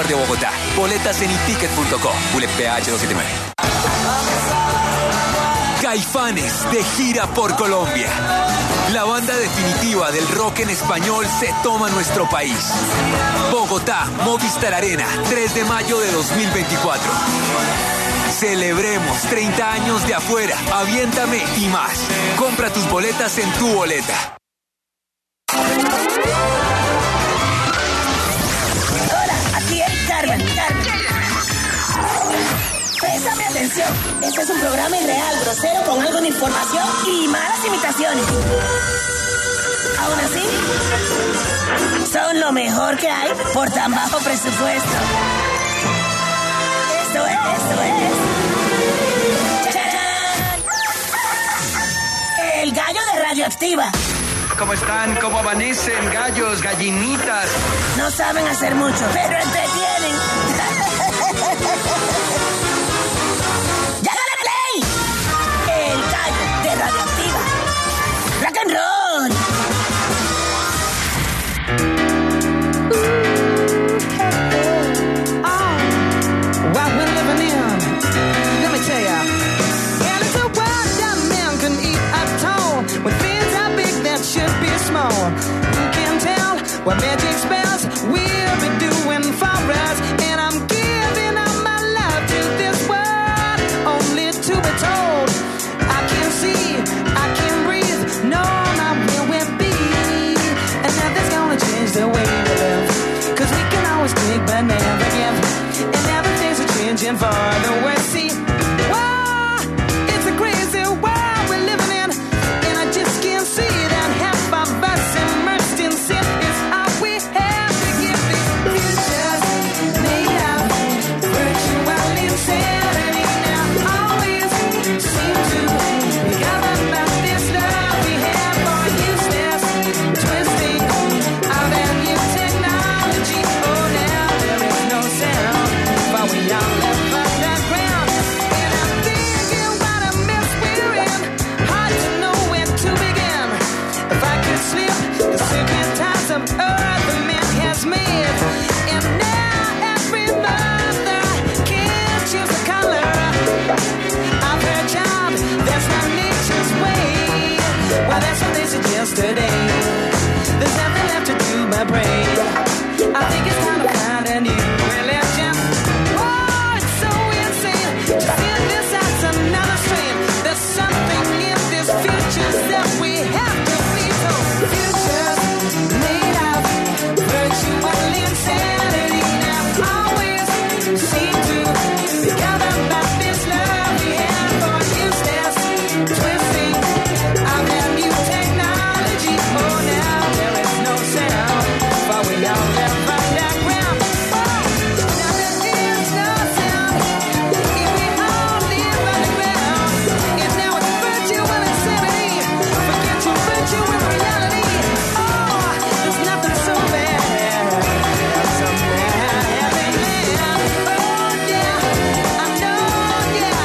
de Bogotá. Boletas en iticket.co. PH 279. Caifanes de gira por Colombia. La banda definitiva del rock en español se toma nuestro país. Bogotá, Movistar Arena, 3 de mayo de 2024. Celebremos 30 años de Afuera, Aviéntame y más. Compra tus boletas en Tu Boleta. Hola, aquí es Carmen. Préstame atención. Este es un programa irreal, grosero, con algo de información y malas imitaciones. Aún así, son lo mejor que hay por tan bajo presupuesto. Esto es. ¡Chachán! El gallo de Radioactiva. ¿Cómo están? ¿Cómo amanecen? Gallos, gallinitas. No saben hacer mucho, pero entretienen. ¡Llágale play! El gallo de Radioactiva. Rock and roll. What we're living in, let me tell ya. And it's a world that man can eat at all. When things are big that should be small. Who can tell what magic spells we'll be doing for us? And I'm giving all my love to this world, only to be told I can't see, I can't breathe, no, not where we'll be. And nothing's gonna change the way we live, 'cause we can always take but never give. And everything's changing for the worse. See, wow, it's a crazy world we're living in, and I just can't see that half of us immersed in sin is all we have to give. These futures made of virtual insanity now always seem to be governed by this love we have for useless twisting of our new technology. Oh, now there is no sound, but we all live underground. And I'm thinking what a mess we're in, hard to know where to begin. If I could slip the secret ties of earth the man has made, and now every mother can choose a color of her child. That's not nature's way. Well, that's what they suggest today. There's nothing left to do but pray. I think it's time to find a new religion. Oh, it's so insane. Just in this out's another strain. There's something in this future that we have to be told. Futures made of virtual insanity now always seem to be governed by this love we have for useless twisting of our new technology. Oh, now there is no sound, but we all live underground. Oh, now there is no sound if we all live underground. And now it's virtual insanity. Forget your virtual reality. Oh, there's nothing so bad. So bad having land. Oh, yeah, I know, yeah.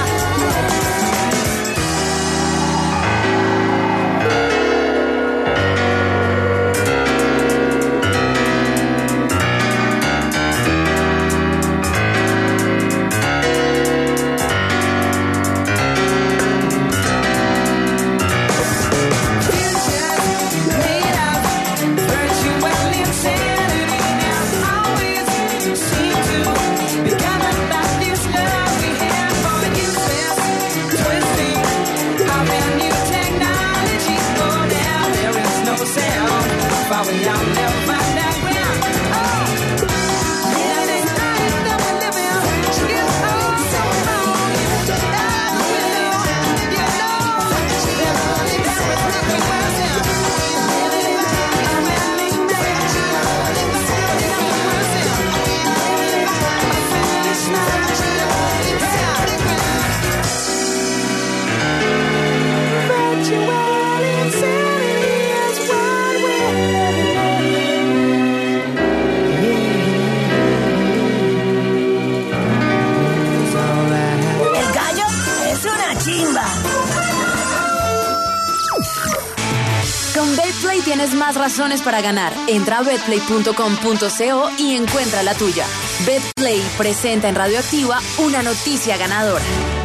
Tienes más razones para ganar. Entra a betplay.com.co y encuentra la tuya. Betplay presenta en Radioactiva una noticia ganadora.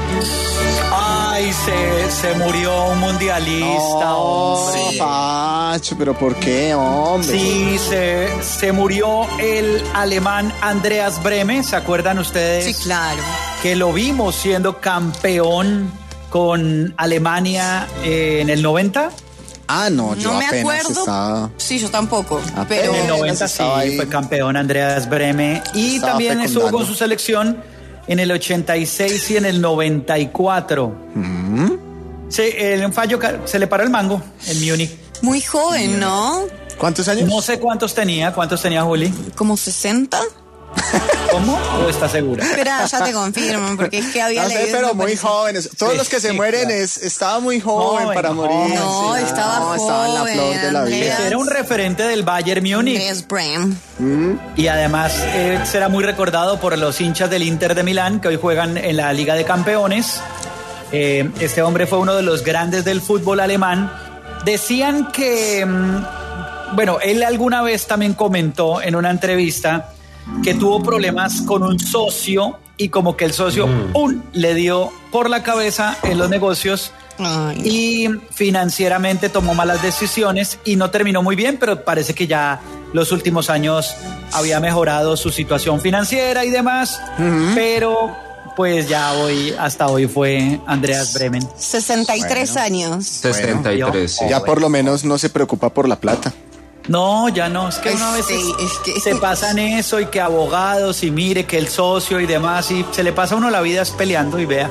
Ay, se murió un mundialista, hombre. Sí. Pacho, pero ¿por qué, hombre? Sí, se murió el alemán Andreas Brehme, ¿se acuerdan ustedes? Sí, claro. Que lo vimos siendo campeón con Alemania en el 90. No, yo No me apenas acuerdo. estaba... Sí, yo tampoco. Apenas. Pero En el 90 sí estaba ahí. fue campeón Andreas Brehme y Estaba también estuvo fecundando. con su selección en el 86 y en el 94. Sí, un fallo, se le paró el mango en Múnich. muy joven, ¿no? ¿Cuántos años? No sé cuántos tenía Juli. ¿Como 60? ¿Cómo? ¿O está segura? Espera, ya te confirmo, porque es que había No sé, leído... pero muy parece- jóvenes. Todos Sí, los que se sí, mueren claro. estaba muy joven Joven, para morir. No, Sí, estaba estaba en la joven, flor de la vida. Andrea. Era un referente del Bayern Múnich Andreas Brehme. y además será muy recordado por los hinchas del Inter de Milán que hoy juegan en la Liga de Campeones. Este hombre fue uno de los grandes del fútbol alemán. Decían que, bueno, él alguna vez también comentó en una entrevista que tuvo problemas con un socio y como que el socio le dio por la cabeza en los negocios Ay, y financieramente tomó malas decisiones y no terminó muy bien, pero parece que ya los últimos años había mejorado su situación financiera y demás, pero pues ya hasta hoy fue Andreas Brehme. 63 Bueno. años. 63, sí. Ya por lo menos no se preocupa por la plata. No, ya no, es que una vez Sí, es que- se pasan eso y que abogados y mire que el socio y demás y se le pasa a uno la vida es peleando y vea.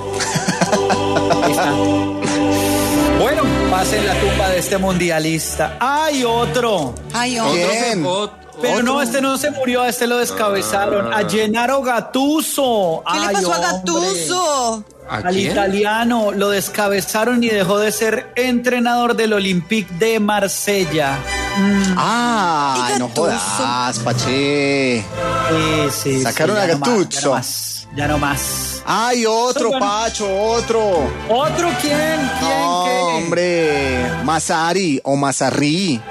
Ahí está. Bueno, pase en la tumba de este mundialista. ¡Hay otro! Ay, hombre. ¿Quién? Pero no, este no se murió, a este lo descabezaron. A Gennaro Gattuso. ¿Qué le Ay, pasó a hombre. Gattuso? ¿A Al quién? italiano lo descabezaron y dejó de ser entrenador del Olympique de Marsella. Ah, ¿Y no Gattuso? jodas, Pache. Sí, Sacaron sí, a ya no más, Gattuso. Ya no más. Ay, otro, Bueno. Pacho, otro. ¿Otro quién? ¿Quién? No, ¿Qué? hombre, Mazzarri o Mazzarri.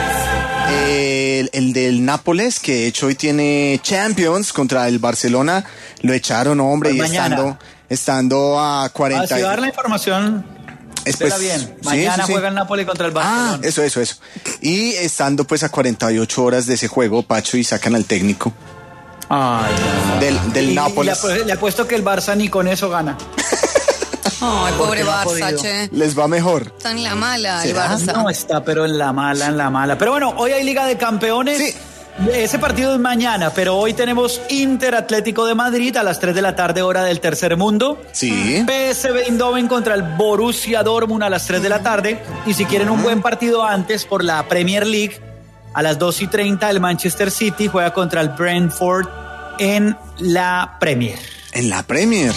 El del Nápoles, que de hecho hoy tiene Champions contra el Barcelona, lo echaron, hombre, Pues y mañana. estando a 40. Si va a dar la información, espera bien. sí, Mañana sí, sí. juega el Napoli contra el Barcelona. Eso. Y estando pues a 48 horas de ese juego, Pacho, y sacan al técnico Ay, no. del Nápoles. Le apuesto que el Barça ni con eso gana. Ay, pobre no ha Barça, podido. che. Les va mejor. Está en la mala el ¿Será? Barça. No está, pero en la mala. Pero bueno, hoy hay Liga de Campeones. Sí. Ese partido es mañana, pero hoy tenemos Inter Atlético de Madrid a las 3 de la tarde, hora del tercer mundo. Sí. PSV Eindhoven contra el Borussia Dortmund a las 3 de la tarde. Y si quieren un buen partido antes por la Premier League, a las 2:30 el Manchester City juega contra el Brentford en la Premier. En la Premier.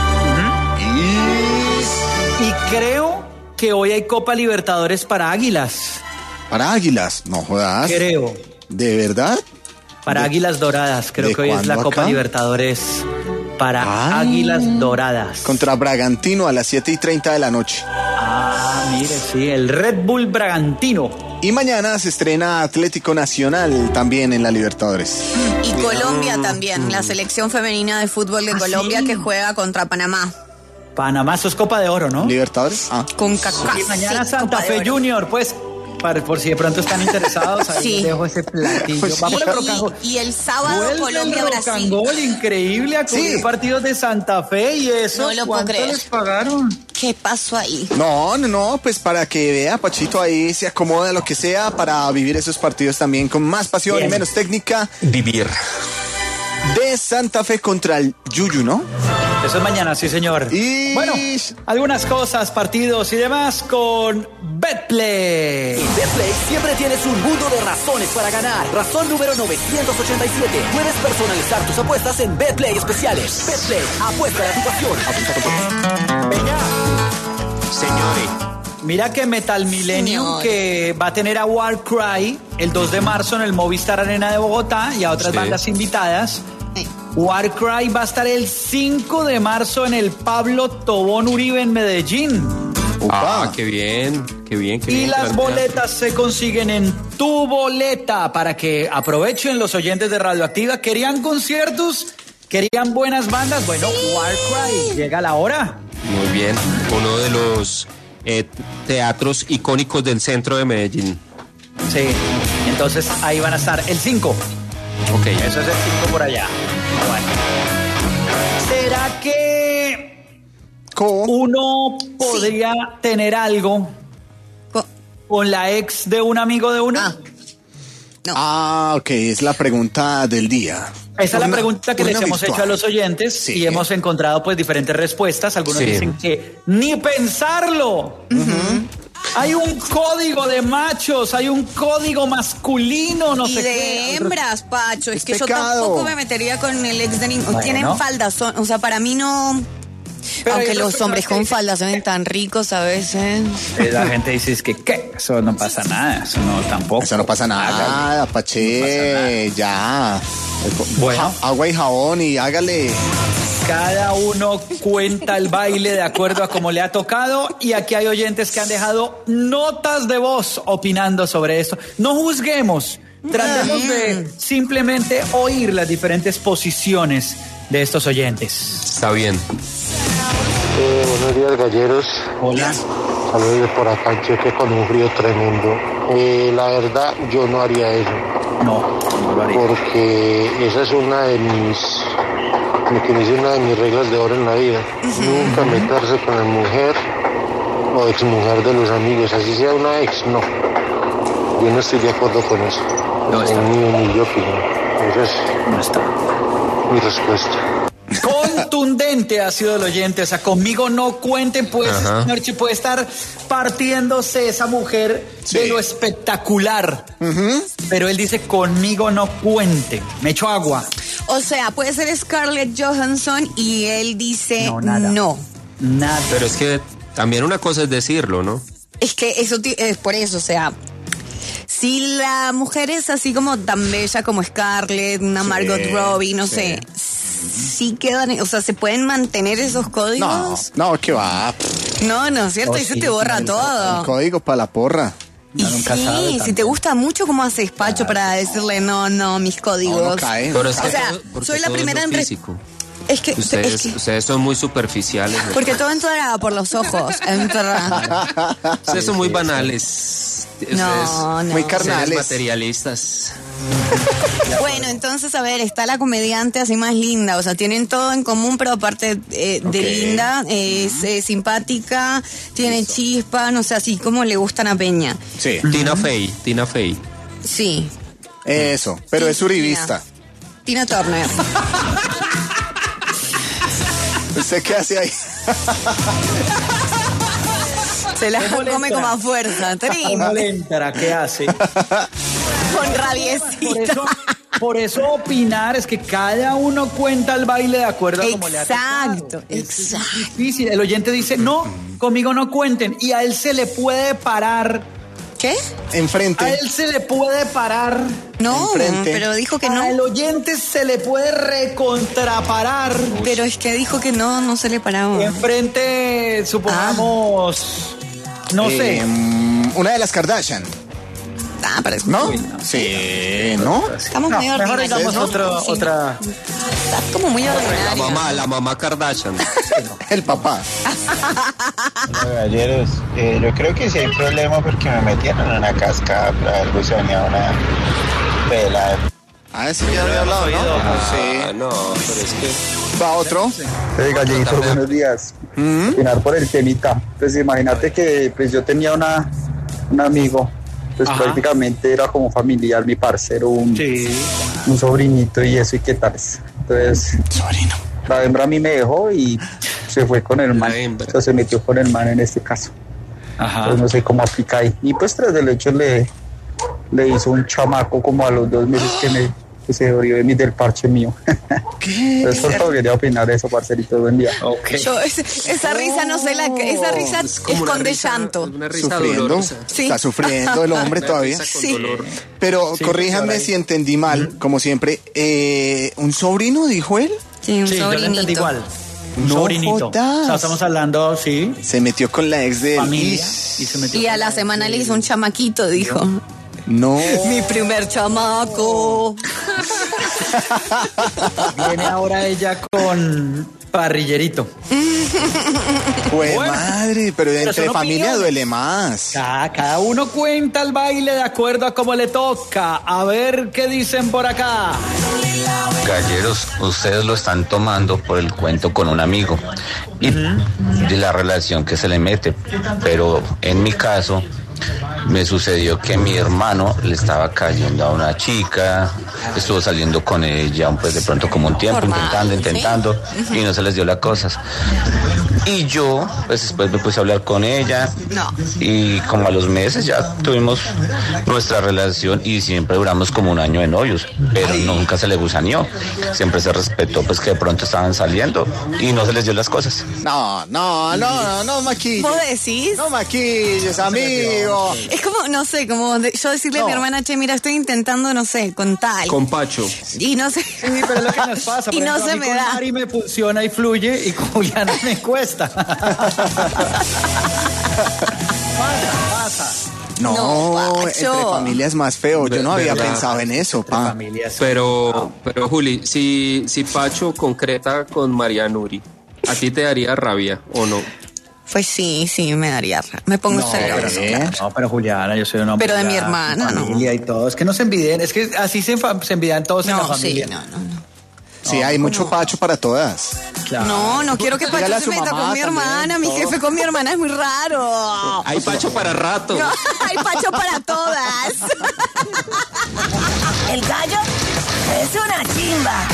Y creo que hoy hay Copa Libertadores para Águilas. Para Águilas, no jodas. Creo. ¿De verdad? Para Águilas Doradas. Creo ¿de que hoy es la cuándo Copa acá? Libertadores para Ah. Águilas Doradas. Contra Bragantino a las 7:30 de la noche. Mire, sí, el Red Bull Bragantino. Y mañana se estrena Atlético Nacional también en la Libertadores. Y Colombia también, la selección femenina de fútbol de Colombia sí? que juega contra Panamá. Panamá, eso es Copa de Oro, ¿no? ¿Libertadores? Ah. Con Kaká. Y mañana Sí, Santa Copa de Fe Oro. Junior, pues, por si de pronto están interesados, ahí Sí. les dejo ese platillo. Va por el Rocangol. Y el sábado Vuelve Colombia-Brasil. el Rocangol, increíble, a cubrir Sí. partidos de Santa Fe y eso. No lo puedo ¿Cuánto creer. les pagaron? ¿Qué pasó ahí? No, pues para que vea, Pachito, ahí se acomoda lo que sea para vivir esos partidos también con más pasión Bien. y menos técnica. Vivir. De Santa Fe contra el Yuyu, ¿no? Eso es mañana, sí, señor. Y- Bueno, algunas cosas, partidos y demás con Betplay. En Betplay siempre tienes un mundo de razones para ganar. Razón número 987. Puedes personalizar tus apuestas en Betplay especiales. Betplay, apuesta a la situación. Apuesta con... Venga. Señores. Mira que Metal Millennium, Señor. que va a tener a Warcry el 2 de marzo en el Movistar Arena de Bogotá y a otras Sí. bandas invitadas. Sí. Warcry va a estar el 5 de marzo en el Pablo Tobón Uribe en Medellín. Upa. Qué bien. Y las boletas se consiguen en tu boleta para que aprovechen los oyentes de Radioactiva. ¿Querían conciertos? ¿Querían buenas bandas? Bueno, Warcry, llega la hora. Muy bien, uno de los teatros icónicos del centro de Medellín. Sí, entonces ahí van a estar el 5. Ok. Eso es el 5 por allá. Bueno. ¿Será que uno podría tener algo con la ex de un amigo de uno? Ok, es la pregunta del día. Esa es la pregunta que les hemos hecho a los oyentes y hemos encontrado pues diferentes respuestas. Algunos dicen que ni pensarlo. Hay un código de machos, hay un código masculino, no sé qué. Y de hembras, Pacho. Es que pecado. yo tampoco me metería con el ex de ninguno. Bueno. Tienen faldas, o sea, para mí no... Pero aunque hay los otras hombres personas con que faldas se ven tan ricos a veces. La gente dice es que ¿qué? Eso no pasa nada, eso no tampoco. Eso no pasa nada, Pache, ya. Bueno. Agua y jabón y hágale. Cada uno cuenta el baile de acuerdo a cómo le ha tocado y aquí hay oyentes que han dejado notas de voz opinando sobre esto. No juzguemos, tratemos de simplemente oír las diferentes posiciones de estos oyentes. Está bien. Buenos días, galleros. Hola. Saludos por acá, Cheque, con un frío tremendo. La verdad, yo no haría eso. No lo haría. Porque esa es una de mis reglas de oro en la vida. Nunca meterse con la mujer o exmujer de los amigos. Así sea una ex, no. Yo no estoy de acuerdo con eso. No está. En mi humilde opinión. Esa es mi respuesta. Contundente ha sido el oyente, o sea, conmigo no cuenten, pues, Merchi, puede estar partiéndose esa mujer de lo espectacular, pero él dice, conmigo no cuenten, me echo agua. O sea, puede ser Scarlett Johansson y él dice no. Nada. Pero es que también una cosa es decirlo, ¿no? Es que eso es por eso, o sea... Si la mujer es así como tan bella como Scarlett, una Margot Robbie, no sé, sí quedan, o sea, ¿se pueden mantener esos códigos? No, ¿qué va? No, ¿cierto? Y se te borra todo. El código para la porra. Y sí, si te gusta mucho, ¿cómo haces, Pacho, para decirle no, mis códigos? No cae. Pero es que o sea, porque soy la todo primera es en... físico. Es que Ustedes son muy superficiales. Porque todo entra por los ojos. Ustedes son muy banales. No. Muy carnales. Materialistas. Bueno, entonces, a ver, está la comediante así más linda. O sea, tienen todo en común, pero aparte de linda, es simpática, tiene chispa, no sé, así como le gustan a Peña. Sí. Tina Fey. Sí. Eso, pero es uribista. Tina Turner. ¿Usted qué hace ahí? Se la come como a fuerza. ¿Cómo le entra? ¿Qué hace? Con rabiecita. Por eso opinar es que cada uno cuenta el baile de acuerdo a cómo le ha tocado. Exacto. Es difícil. El oyente dice, no, conmigo no cuenten. Y a él se le puede parar. ¿Qué? Enfrente. A él se le puede parar. No, enfrente. pero dijo que no. Al oyente se le puede recontraparar. Pero es que dijo que no se le paraba. Enfrente, supongamos, no sé. Una de las Kardashian. Pero es ¿No? muy... Sí, ¿no? Estamos muy Mejor ordinarios. digamos ¿no? otra. Estás como muy ordinario. La mamá Kardashian. El papá. Galleros, yo creo que sí hay problema porque me metieron en una cascada, pero algo se venía una pela. Sí, ya había hablado, ¿no? Sí. No, pero es que... ¿Va otro? Galleritos, buenos días. Opinar por el temita. Pues imagínate que pues yo tenía un amigo, pues prácticamente era como familiar, mi parcero, un sobrinito y eso, y qué tal. Entonces, la hembra a mí me dejó y se fue con el man, o sea, se metió con el man en este caso. Pues no sé cómo aplica ahí. Y pues tras del hecho le hizo un chamaco como a los 2 meses que se dolió del parche mío. ¿Qué? Entonces, por favor, quería opinar eso, parcerito, buen día. Okay. Yo, esa risa, no sé, esa risa esconde llanto. Una risa Sufriendo. dolorosa. Sí. Está sufriendo el hombre todavía. Sí. Pero corríjanme si entendí mal, como siempre. ¿Un sobrino, dijo él? Sí, un Sí, yo lo entendí sobrinito. igual. Un No sobrinito. jodas. O sea, estamos hablando, Se metió con la ex de él. familia y se metió Y a la semana le hizo un chamaquito, dijo. No. Mi primer chamaco. Viene ahora ella con parrillerito. Pues madre, pero entre familia opiniones. duele más. Cada uno cuenta el baile de acuerdo a cómo le toca. A ver qué dicen por acá. Galleros, ustedes lo están tomando por el cuento con un amigo y de la relación que se le mete, pero en mi caso me sucedió que mi hermano le estaba cayendo a una chica, estuvo saliendo con ella pues de pronto como un tiempo, intentando y no se les dio las cosas. Y yo pues después me puse a hablar con ella y como a los meses ya tuvimos nuestra relación y siempre duramos como un año de novios, pero nunca se le gusaneó, siempre se respetó pues que de pronto estaban saliendo y no se les dio las cosas. No maquilles. ¿Vos decís? No maquilles, amigo. Es como, no sé, como yo decirle a mi hermana, che, mira, estoy intentando, no sé, con tal. Con Pacho. Y no sé. Sí, pero es lo que nos pasa. Y no se me da. Mari me funciona y fluye y con Juliana me cuesta. Pasa. No, entre familias más feo. Yo no había ¿Verdad? pensado en eso, pa. Pero Juli, si Pacho concreta con María Nuri, ¿a ti te daría rabia o no? Pues sí, me daría rabia. Me pongo celosa. No, pero Juliana, yo soy un hombre. Pero de mi ya, hermana, con familia y todo. Es que no se envidien, es que así se envidian todos en la familia. Sí, hay mucho Pacho para todas. Claro. No quiero que Pacho Dígale a se su meta mamá con mi hermana. también, Mi todo. jefe con mi hermana es muy raro. Hay Pacho para rato. No, hay Pacho para todas. El gallo es una chimba.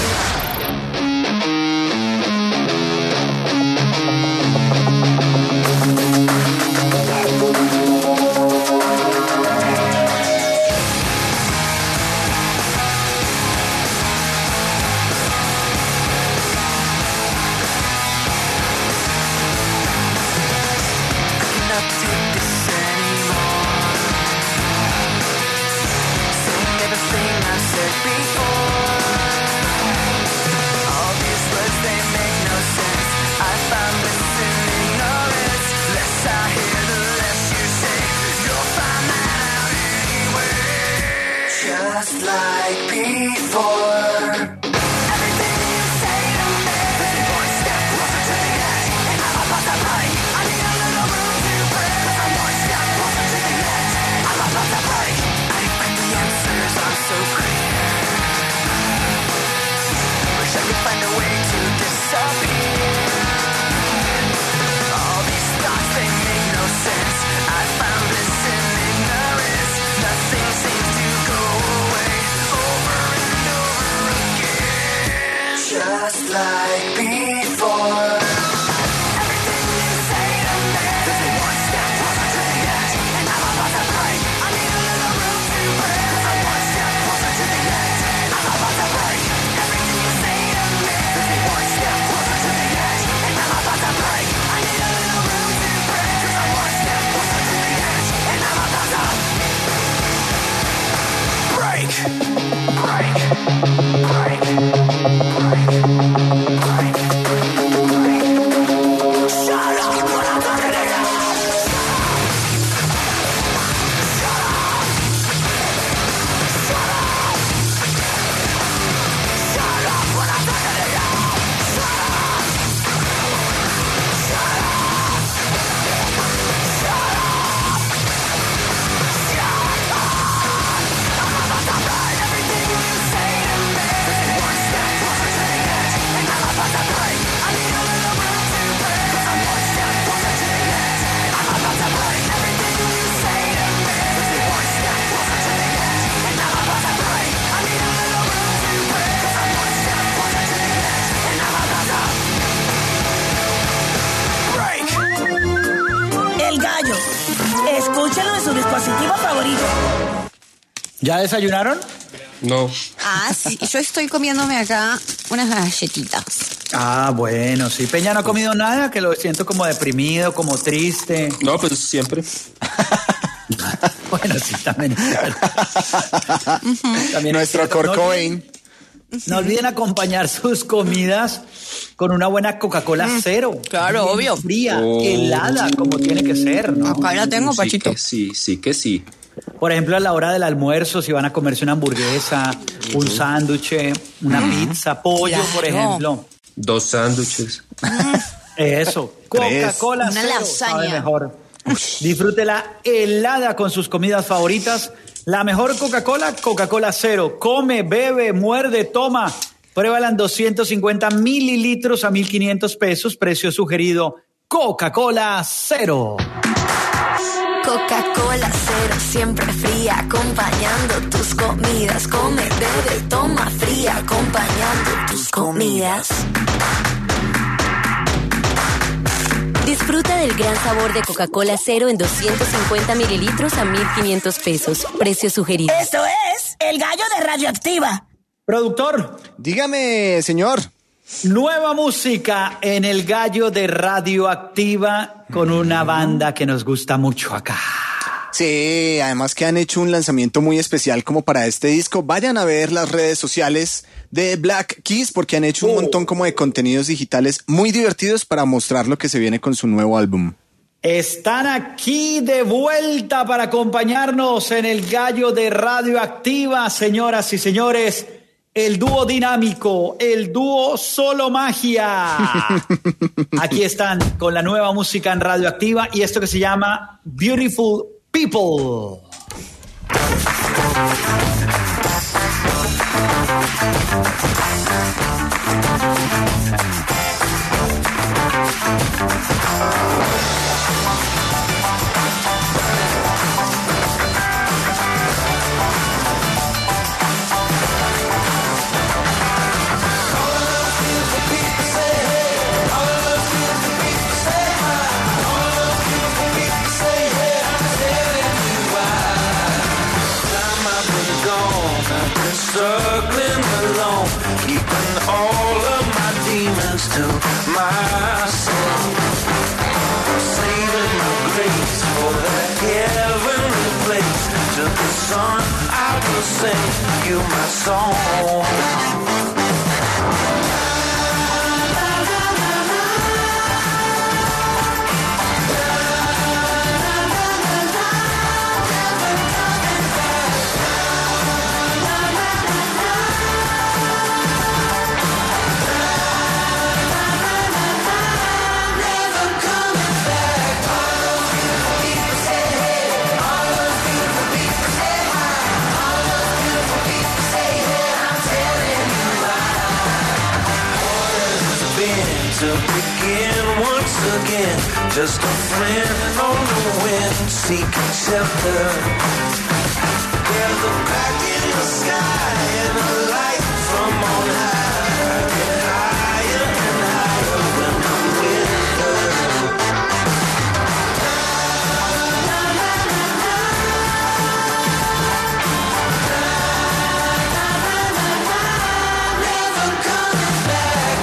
Just like before. Everything you say to me is one step closer to the edge, and I'm about to break. I need a little room to breathe. I'm one step closer to the edge. I'm about to break. I think the answers are so clear. Wish I could find a way to disappear. All these thoughts, they make no sense. I found bliss in ignorance. Nothing seems to go away over and over again. Just like before. Everything you say to me is one step closer to the edge, and I'm about to break. I need a little room to breathe. I'm one step closer to the edge, I'm about to break. Everything you say to me is one step closer to the edge, and I'm about to break. I need a little room to breathe. I'm one step closer to the edge, and I'm about to break. Break. Break. Break. Shut up when I'm talking to you. Shut up. Shut up. Shut up when I'm talking to you. Shut up. Shut up. Shut up. Shut up. I'm about to break. Everything you say to me is one step closer to the edge, and I'm about to break. I need a little room to breathe. I'm one step closer to the edge. I'm about to break. Everything you say to me is one step closer to the edge, and I'm about to break. I need a little room to breathe. I'm one step closer to the edge, and I'm about to break. El gallo. Escúchalo en su dispositivo favorito. ¿Ya desayunaron? No. Sí, yo estoy comiéndome acá unas galletitas. Ah, bueno, sí. Peña no ha comido nada, que lo siento como deprimido, como triste. No, pues siempre. Bueno, sí, también. También Nuestro Kurt Cobain. No olviden acompañar sus comidas con una buena Coca-Cola cero. Claro, bien obvio. Fría, helada, como tiene que ser, ¿no? Acá la tengo, Pachito. Sí que sí. Por ejemplo, a la hora del almuerzo, si van a comerse una hamburguesa, un sándwich, una pizza, pollo, por ejemplo. 2 sándwiches. Eso. Coca-Cola Una Cero, lasaña. sabe mejor. Disfrútela helada con sus comidas favoritas. La mejor Coca-Cola, Coca-Cola Cero. Come, bebe, muerde, toma. Pruébala en 250 mililitros a 1.500 pesos. Precio sugerido. Coca-Cola Cero. Coca-Cola Cero, siempre fría, acompañando tus comidas. Come, bebe, toma fría, acompañando tus comidas. Disfruta del gran sabor de Coca-Cola Cero en 250 mililitros a 1.500 pesos. Precio sugerido. Esto es El Gallo de Radioactiva. Productor. Dígame, señor. Nueva música en El Gallo de Radioactiva con una banda que nos gusta mucho acá. Sí, además que han hecho un lanzamiento muy especial como para este disco. Vayan a ver las redes sociales de Black Keys porque han hecho un montón como de contenidos digitales muy divertidos para mostrar lo que se viene con su nuevo álbum. Están aquí de vuelta para acompañarnos en El Gallo de Radioactiva, señoras y señores. El dúo dinámico, el dúo Solo Magia. Aquí están con la nueva música en Radioactiva y esto que se llama Beautiful People. Circling alone, keeping all of my demons to myself, saving my grace for that heavenly place. To the sun I will sing you my song. To begin once again, just a friend on the wind, seeking shelter. There's a crack in the sky and a light from on high, get higher and higher when the wind blows. Never coming back.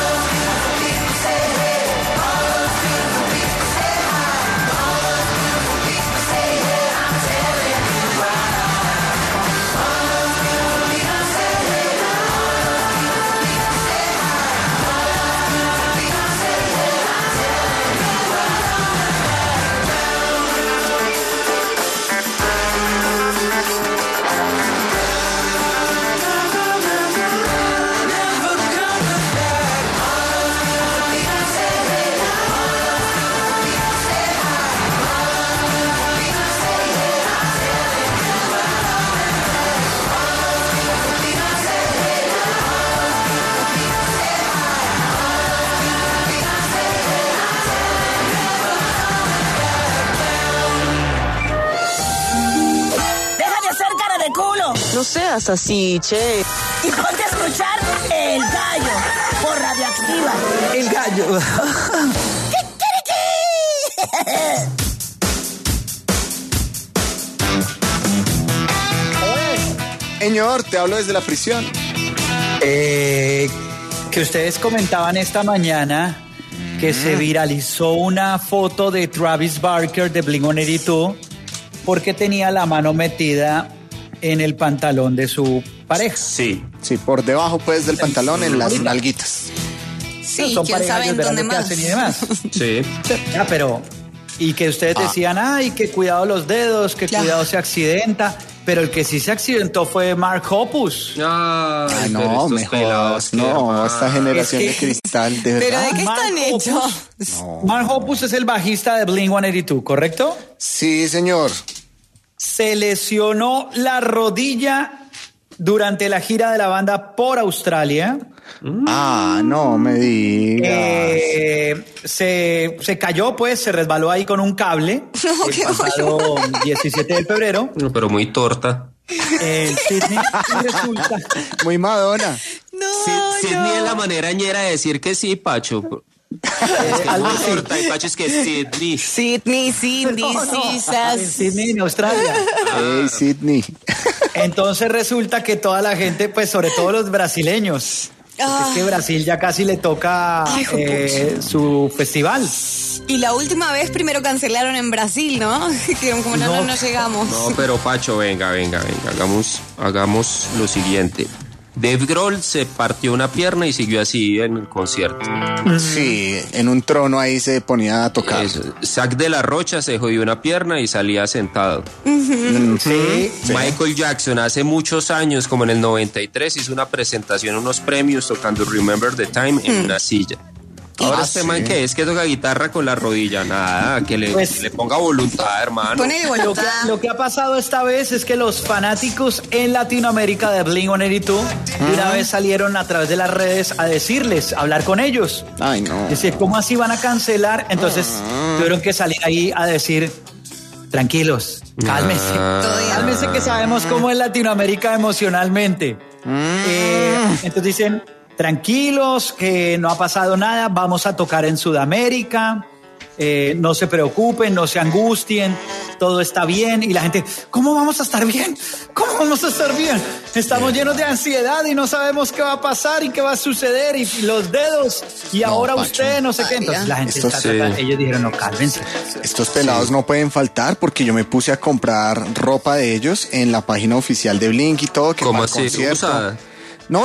No seas así, che. Y ponte a escuchar El Gallo por Radioactiva. El Gallo. Señor, te hablo desde la prisión. Que ustedes comentaban esta mañana que se viralizó una foto de Travis Barker de Blink-182 porque tenía la mano metida en el pantalón de su pareja. Sí, por debajo pues del pantalón en las nalguitas. Sí, son quién parejas sabe en verán dónde lo que más. hacen y demás. Sí. Ya, pero y que ustedes decían, ay, que cuidado los dedos, que cuidado se accidenta. Pero el que sí se accidentó fue Mark Hoppus. Ay, no, me jodas. No, esta generación de cristal, de verdad. ¿Pero de qué están hechos? No. Mark Hoppus es el bajista de Blink-182, ¿correcto? Sí, señor. Se lesionó la rodilla durante la gira de la banda por Australia. Ah, no me digas. Se cayó, pues, se resbaló ahí con un cable el pasado 17 de febrero. No, pero muy torta. Sydney, y resulta... Muy Madonna. Sydney es la manera ñera de decir que sí, Pacho. Es que algo es así. torta y Pacho es que es Sydney. Sydney, En Sydney, en Australia. Hey, Sydney. Entonces resulta que toda la gente, pues sobre todo los brasileños, porque es que Brasil ya casi le toca su festival. Y la última vez primero cancelaron en Brasil, ¿no? Dijeron como no llegamos. No, pero Pacho, venga. Hagamos lo siguiente. Dave Grohl se partió una pierna y siguió así en el concierto. Sí, en un trono ahí se ponía a tocar. Zack de la Rocha se jodió una pierna y salía sentado. Sí. Michael Jackson hace muchos años, como en el 93, hizo una presentación en unos premios tocando Remember the Time en una silla. Ahora este man que es que toca guitarra con la rodilla, nada, que le ponga voluntad, hermano. Ponele voluntad. Lo que ha pasado esta vez es que los fanáticos en Latinoamérica de Blink-182 de una vez salieron a través de las redes a decirles, a hablar con ellos. Ay, no. Dice, ¿cómo así van a cancelar? Entonces tuvieron que salir ahí a decir, tranquilos, cálmense. Cálmense que sabemos cómo es Latinoamérica emocionalmente. Entonces dicen, tranquilos, que no ha pasado nada, vamos a tocar en Sudamérica, no se preocupen, no se angustien, todo está bien. Y la gente, ¿cómo vamos a estar bien? ¿Cómo vamos a estar bien? Estamos llenos de ansiedad y no sabemos qué va a pasar y qué va a suceder y los dedos y ahora Pacho. usted no sé qué. Entonces la gente ellos dijeron, no, cálmense. Estos pelados no pueden faltar porque yo me puse a comprar ropa de ellos en la página oficial de Blink y todo. Que ¿Cómo para el así? concierto. ¿Usada? No,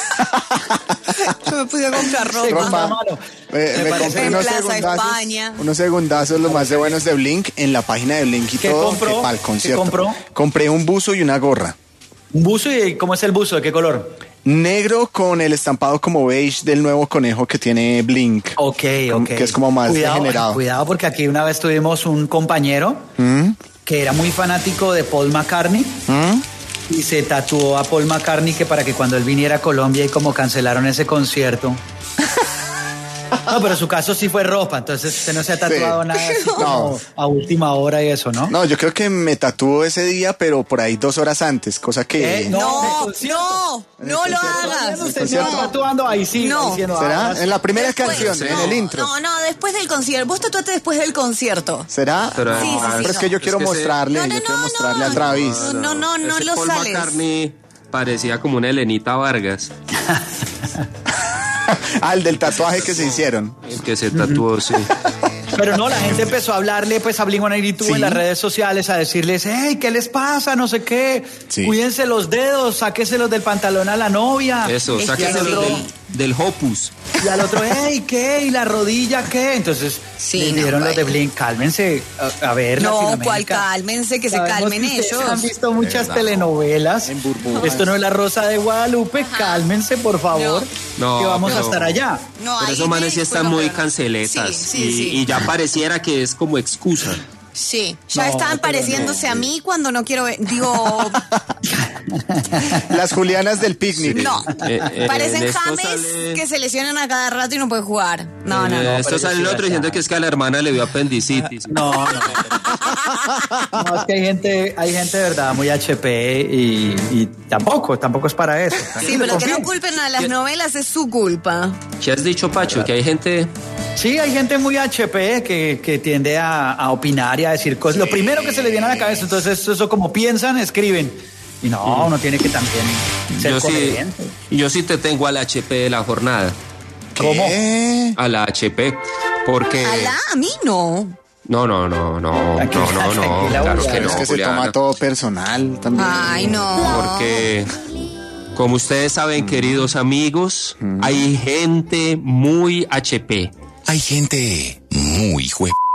Yo me pude comprar ropa. me compré en Plaza España. unos segundazos, los más de buenos de Blink, en la página de Blink y ¿Qué todo. compró? Que para el concierto. ¿Qué compró? Compré un buzo y una gorra. ¿Un buzo? ¿Y cómo es el buzo? ¿De qué color? Negro con el estampado como beige del nuevo conejo que tiene Blink. Ok. Que es como más degenerado. Cuidado, porque aquí una vez tuvimos un compañero que era muy fanático de Paul McCartney. Y se tatuó a Paul McCartney que para que cuando él viniera a Colombia y como cancelaron ese concierto. No, pero su caso sí fue ropa, entonces usted no se ha tatuado nada así como a última hora y eso, ¿no? No, yo creo que me tatuó ese día, pero por ahí 2 horas antes, cosa que... No lo hagas. Usted se va tatuando ahí sí. No. Diciendo, ¿Será? En la primera Después, canción, en el intro. No, después del concierto. Vos tatuaste después del concierto. ¿Será? Pero, Sí, Pero es que yo quiero mostrarle, a Travis. No Ese lo Paul sales. McCartney parecía como una Elenita Vargas. El del tatuaje que se hicieron. El que se tatuó, sí. Pero no, la gente empezó a hablarle pues a Blink-182 en las redes sociales, a decirles, hey, ¿qué les pasa? No sé qué. Sí. Cuídense los dedos, sáqueselos del pantalón a la novia. Eso, sáquense del Hopus. Y al otro, hey, ¿qué? ¿Y la rodilla qué? Entonces les dijeron los de Blink, cálmense, a ver. No, Latinoamérica. ¿cuál cálmense? Que se Sabemos calmen que ustedes ellos. han visto muchas telenovelas. Esto no es La Rosa de Guadalupe, cálmense, por favor, No, que vamos a pero- estar allá. No, Pero ahí esos manes sí me están disculpo, muy pero- canceletas. Sí. Y ya pareciera que es como excusa. Sí, ya No, están pero pareciéndose a mí cuando no quiero ver. Digo, Las Julianas del picnic. no. Parecen esto James sale- que se lesionan a cada rato y no pueden jugar. No. Esto sale el otro diciendo que es que a la hermana le dio apendicitis. No, es que hay gente de verdad muy HP y tampoco es para eso. Sí, Tranquilo, pero que no confíen. culpen a las novelas es su culpa. ¿Qué has dicho, Pacho? Que hay gente... Sí, hay gente muy HP que tiende a opinar y a decir cosas. Lo primero que se le viene a la cabeza, entonces eso como piensan, escriben. Y no, uno tiene que también ser coherente. Yo sí te tengo al HP de la jornada. ¿Cómo? A la HP. Porque... Alá, a mí no. No, claro que no. Es que se Juliana. toma todo personal también. Ay, no. Porque, como ustedes saben, queridos amigos, hay gente muy HP. Hay gente muy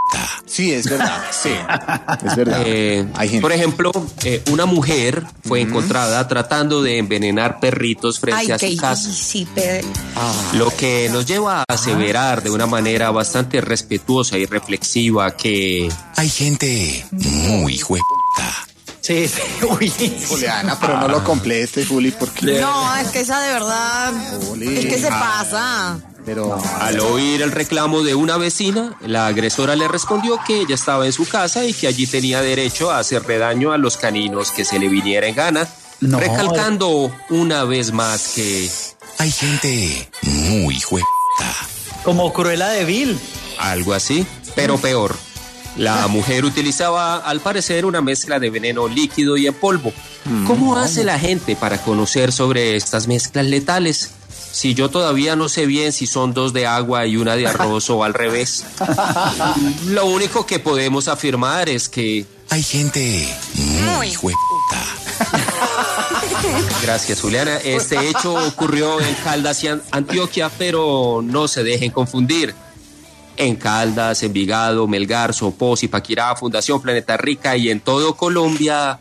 Sí, es verdad, sí. Es verdad. Hay gente. Por ejemplo, una mujer fue encontrada tratando de envenenar perritos frente a su casa. Lo que nos lleva a aseverar de una manera bastante respetuosa y reflexiva que hay gente muy hijueputa. Sí, uy. Juliana, pero no lo complete, Juli, porque... No, es que esa de verdad... Es que se pasa. Pero al oír el reclamo de una vecina, la agresora le respondió que ella estaba en su casa y que allí tenía derecho a hacerle daño a los caninos que se le viniera en gana, recalcando una vez más que hay gente muy hijueputa. Como Cruella de Vil. Algo así, pero peor. La mujer utilizaba, al parecer, una mezcla de veneno líquido y en polvo. ¿Cómo hace la gente para conocer sobre estas mezclas letales? Si yo todavía no sé bien si son 2 de agua y 1 de arroz o al revés. Lo único que podemos afirmar es que hay gente muy hijueputa. Gracias, Juliana. Este hecho ocurrió en Caldas, Antioquia, pero no se dejen confundir. En Caldas, Envigado, Melgar, Sopó, Zipaquirá, Fundación Planeta Rica y en todo Colombia.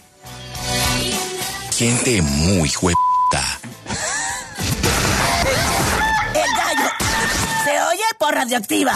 Gente muy hijueputa. El gallo se oye por Radioactiva.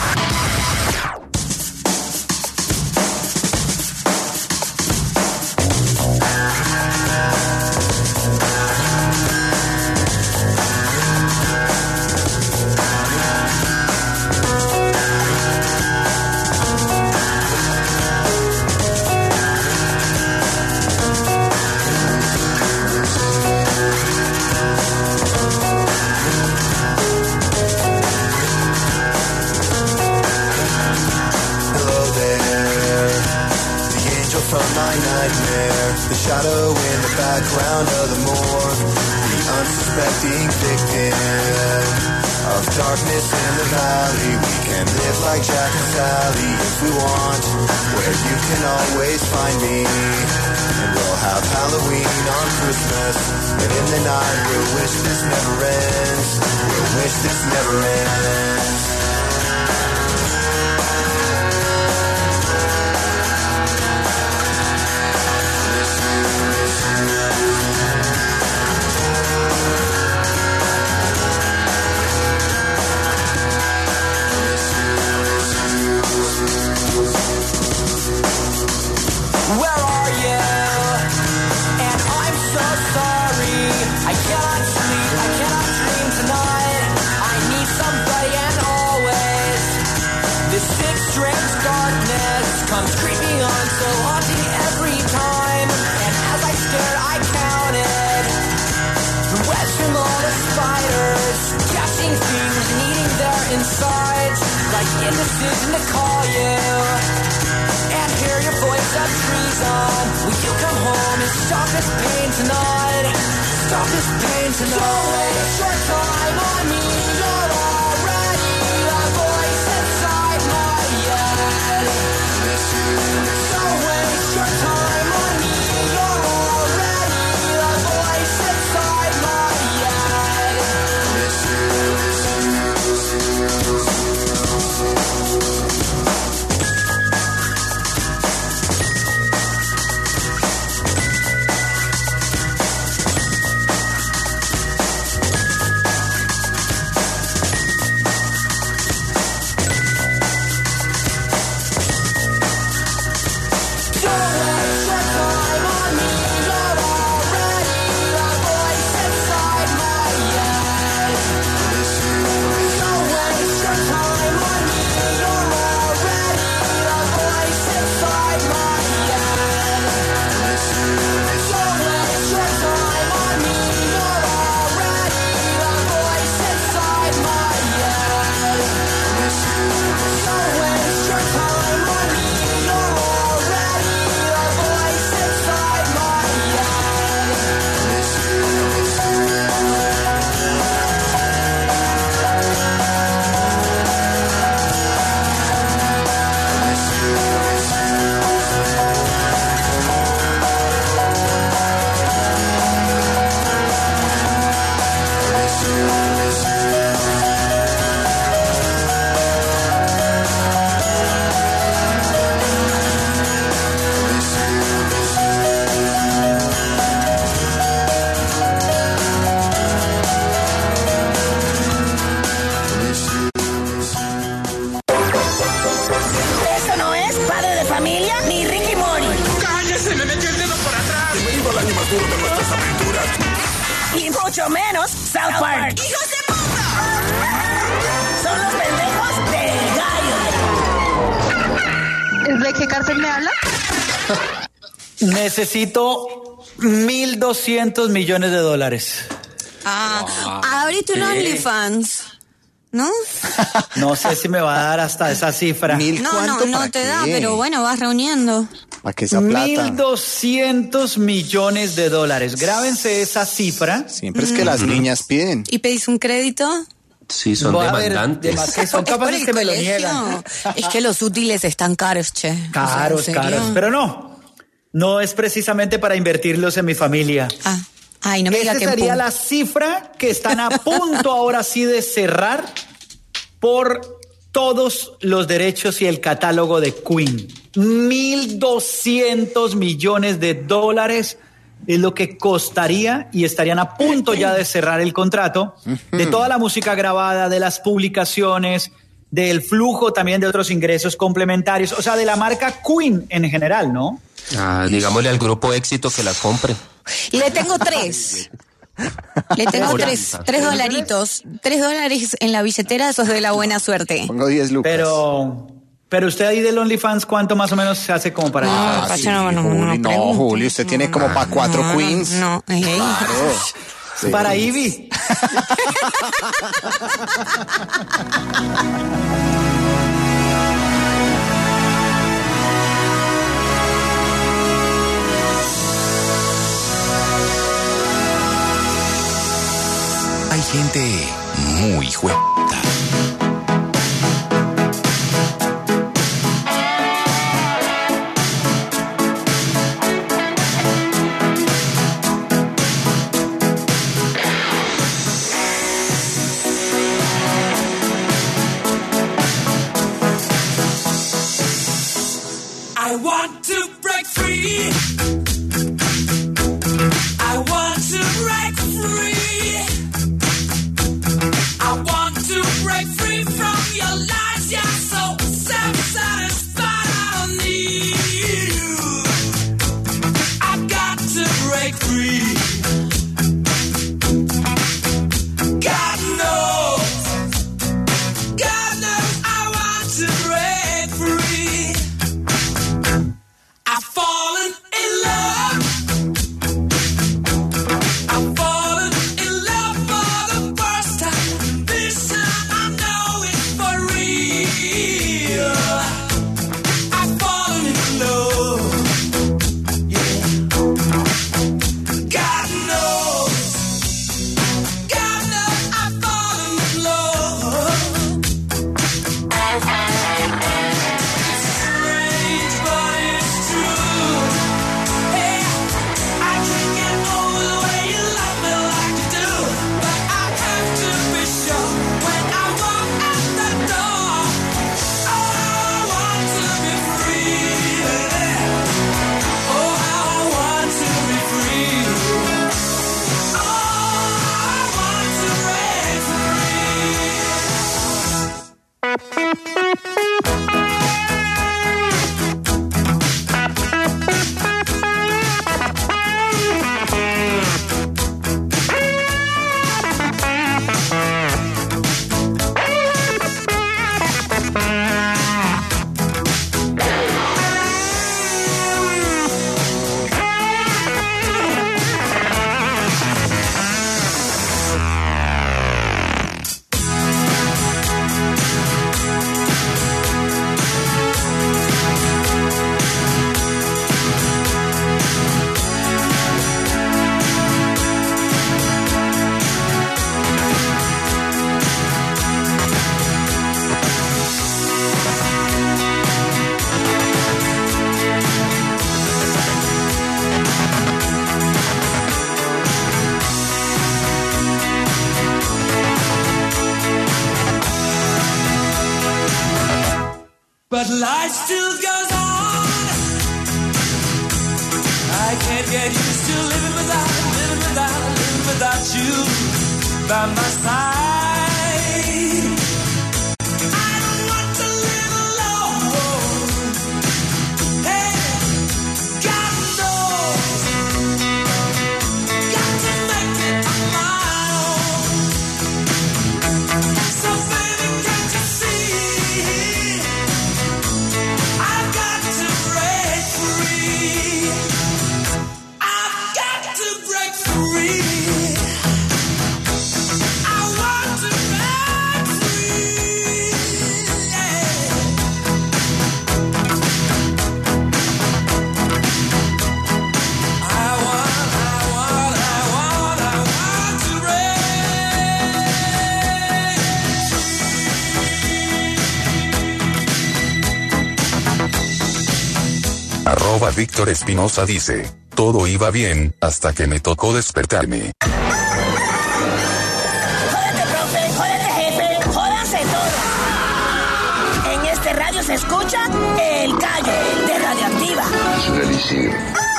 From my nightmare, the shadow in the background of the morgue, the unsuspecting victim of darkness in the valley. We can live like Jack and Sally if we want, where you can always find me. And we'll have Halloween on Christmas, and in the night we'll wish this never ends. We'll wish this never ends. Where are you? And I'm so sorry. I cannot sleep, I cannot dream tonight. I need somebody and always. This sick, strange darkness comes creeping on, so haunting every time. And as I stared, I counted the webs from all the spiders, catching things and eating their insides, like indecision to call you. And hear your voice of treason. Will you come home and stop this pain tonight? Stop this pain tonight. Don't waste your time on me. You're already the voice inside my head. Don't waste your time on me. You're already the voice inside my head. South Park. ¡Hijos de puta! Son los pendejos del gallo. ¿De qué cárcel me habla? Necesito $1,200 millones. Ahorita un OnlyFans, ¿no? No sé si me va a dar hasta esa cifra. No te da, pero bueno, vas reuniendo. ¿Para qué esa plata? $1,200 millones. Grábense esa cifra. Siempre es que las niñas piden. ¿Y pedís un crédito? Sí, son demandantes. Son capaces que me lo niegan. Es que los útiles están caros, che. Caros. Pero no es precisamente para invertirlos en mi familia. Ay, no me diga que sería la cifra que están a punto ahora sí de cerrar por todos los derechos y el catálogo de Queen. $1,200 millones es lo que costaría y estarían a punto ya de cerrar el contrato de toda la música grabada, de las publicaciones, del flujo también de otros ingresos complementarios, o sea, de la marca Queen en general, ¿no? Digámosle al grupo Éxito que la compre. Le tengo 3. Le tengo $3 $3 en la billetera, eso es de la buena suerte. Pongo 10 lucas. Pero usted ahí del OnlyFans, ¿cuánto más o menos se hace como para... No, Julio, usted tiene como para 4 queens. No, claro. Sí. Para Ivy. Hay gente muy jueta. I want to break free. I want to break free. I want to break free from your lies. You're so self-satisfied. I don't need you. I've got to break free. God knows I want to break free. I've fallen in love. I've fallen in love for the first time. This time I know it's for real. I've fallen in love. Yeah. God knows I've fallen in love. Strange, but it's true. Hey, I can't get over the way you love me like you do. But I have to be sure when I walk out the door. Oh, I want to be free. Oh, I want to be free. Oh, I want to break But life still goes on. I can't get used to living without you by my side. I don't want to live alone. Hey, God knows, got to make it on my own. @Víctor Espinosa dice, todo iba bien, hasta que me tocó despertarme. Jódete, profe, jódete, jefe, jódanse todos. En este radio se escucha El Gallo de Radioactiva. Es un elixir.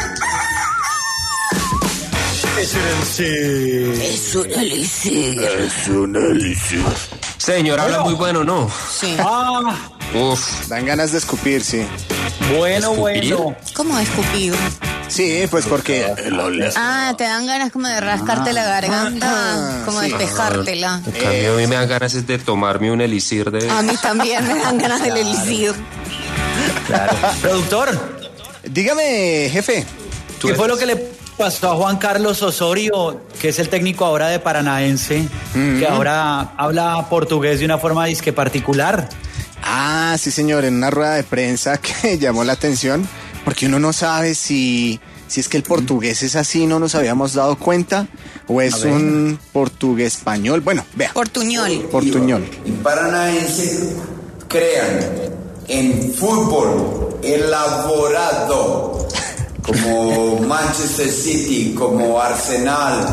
Es un elixir. Es un elixir. Es un elixir. Señor, habla muy bueno, ¿no? Sí. Uf. Dan ganas de escupir, sí. Bueno, ¿Escupir? bueno. ¿Cómo escupido? Sí, pues porque... Te dan ganas como de rascarte la garganta, como despejártela. En cambio, a mí me dan ganas de tomarme un elixir de... A mí también me dan ganas del elixir. Claro. Productor, Dígame, jefe. ¿qué fue lo que le pasó a Juan Carlos Osorio, que es el técnico ahora de Paranaense, que ahora habla portugués de una forma disque particular? Ah, sí, señor, en una rueda de prensa que llamó la atención, porque uno no sabe si es que el portugués es así, no nos habíamos dado cuenta, o es un portugués español. Bueno, vea. Portuñol. Portuñol. En Paranaense crean en fútbol elaborado como Manchester City, como Arsenal,